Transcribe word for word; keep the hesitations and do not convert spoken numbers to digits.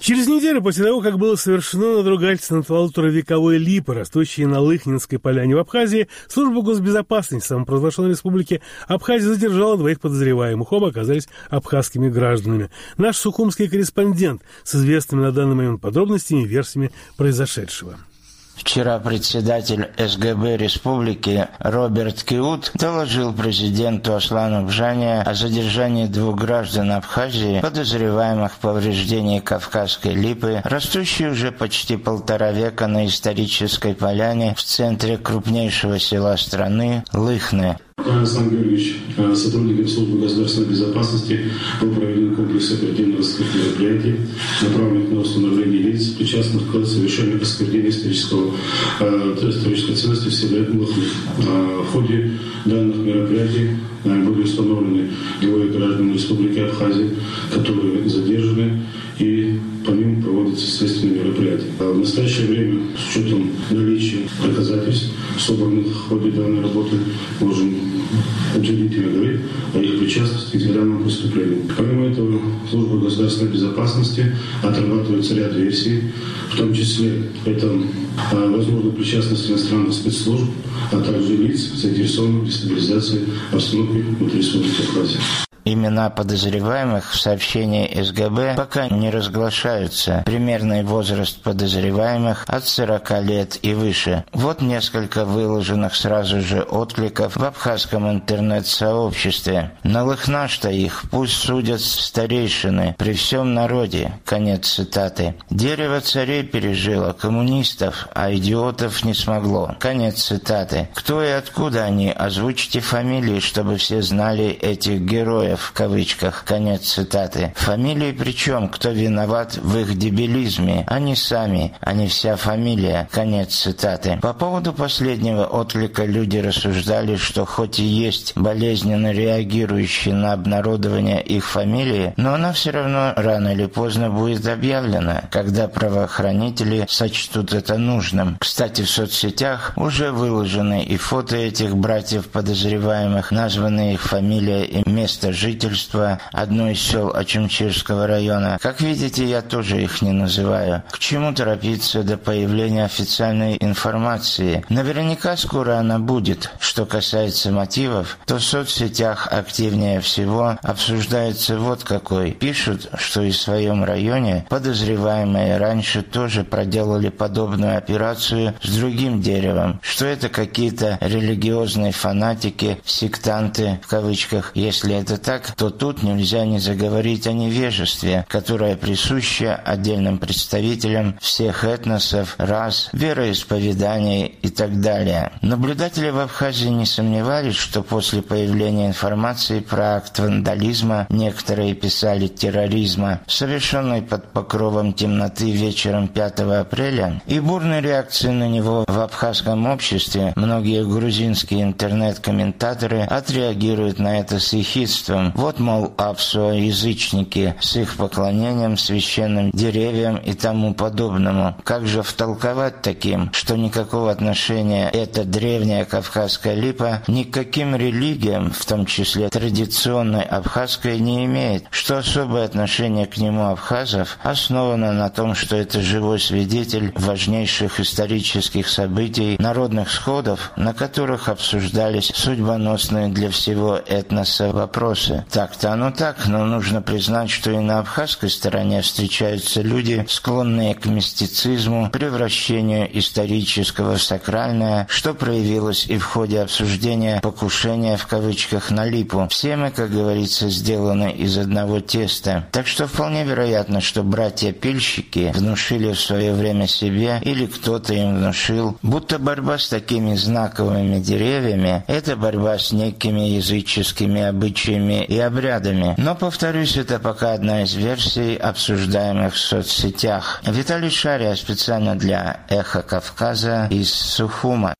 Через неделю после того, как было совершено надругательство над полуторавековой липой, растущей на Лыхнинской поляне в Абхазии, служба госбезопасности самопровозглашенной республики Абхазия задержала двоих подозреваемых. Оба оказались абхазскими гражданами. Наш сухумский корреспондент с известными на данный момент подробностями и версиями произошедшего. Вчера председатель эс гэ бэ республики Роберт Киут доложил президенту Аслану Бжане о задержании двух граждан Абхазии, подозреваемых в повреждении Кавказской липы, растущей уже почти полтора века на исторической поляне в центре крупнейшего села страны Лыхны. Александр Георгиевич, сотрудникам службы государственной безопасности был проведен комплекс оперативно-розыскных мероприятий, направленных на установление лиц, причастных к совершению осквернения исторического, э, исторической ценности в селе Лыхны. В ходе данных мероприятий были установлены двое граждан Республики Абхазия, которые задержаны, и по ним проводятся следственные мероприятия. В настоящее время, с учетом наличия доказательств, собранных в ходе данной работы, можем утвердительно говорить о их причастности к данному преступлению. Помимо этого, служба государственной безопасности отрабатывается ряд версий, в том числе это возможная причастность иностранных спецслужб, а также лиц, заинтересованных в дестабилизации обстановки внутри Республики Абхазия. Имена подозреваемых в сообщении эс гэ бэ пока не разглашаются. Примерный возраст подозреваемых от сорока лет и выше. Вот несколько выложенных сразу же откликов в абхазском интернет-сообществе. На Лыхна-что их пусть судят старейшины при всем народе. Конец цитаты. Дерево царей пережило коммунистов, а идиотов не смогло. Конец цитаты. Кто и откуда они? Озвучьте фамилии, чтобы все знали этих героев. В кавычках, конец цитаты. Фамилии причем, кто виноват в их дебилизме? Они сами, а не вся фамилия, конец цитаты. По поводу последнего отклика люди рассуждали, что хоть и есть болезненно реагирующие на обнародование их фамилии, но она все равно рано или поздно будет объявлена, когда правоохранители сочтут это нужным. Кстати, в соцсетях уже выложены и фото этих братьев подозреваемых, названы их фамилия и место жительства жительства одной из сел Очимчирского района. Как видите, я тоже их не называю. К чему торопиться до появления официальной информации? Наверняка скоро она будет. Что касается мотивов, то в соцсетях активнее всего обсуждается вот какой. Пишут, что и в своем районе подозреваемые раньше тоже проделали подобную операцию с другим деревом, что это какие-то религиозные фанатики, сектанты в кавычках. Если это так, то тут нельзя не заговорить о невежестве, которое присуще отдельным представителям всех этносов, рас, вероисповеданий и так далее. Наблюдатели в Абхазии не сомневались, что после появления информации про акт вандализма, некоторые писали терроризма, совершенный под покровом темноты вечером пятого апреля, и бурной реакции на него в абхазском обществе, многие грузинские интернет-комментаторы отреагируют на это с ехидством. Вот, мол, апсо-язычники с их поклонением священным деревьям и тому подобному. Как же втолковать таким, что никакого отношения эта древняя кавказская липа ни к каким религиям, в том числе традиционной абхазской, не имеет, что особое отношение к нему абхазов основано на том, что это живой свидетель важнейших исторических событий, народных сходов, на которых обсуждались судьбоносные для всего этноса вопросы. Так-то оно так, но нужно признать, что и на абхазской стороне встречаются люди, склонные к мистицизму, превращению исторического в сакральное, что проявилось и в ходе обсуждения покушения в кавычках на липу. Все мы, как говорится, сделаны из одного теста. Так что вполне вероятно, что братья-пильщики внушили в свое время себе, или кто-то им внушил, будто борьба с такими знаковыми деревьями – это борьба с некими языческими обычаями и обрядами. Но, повторюсь, это пока одна из версий, обсуждаемых в соцсетях. Виталий Шария специально для «Эхо Кавказа» из Сухума.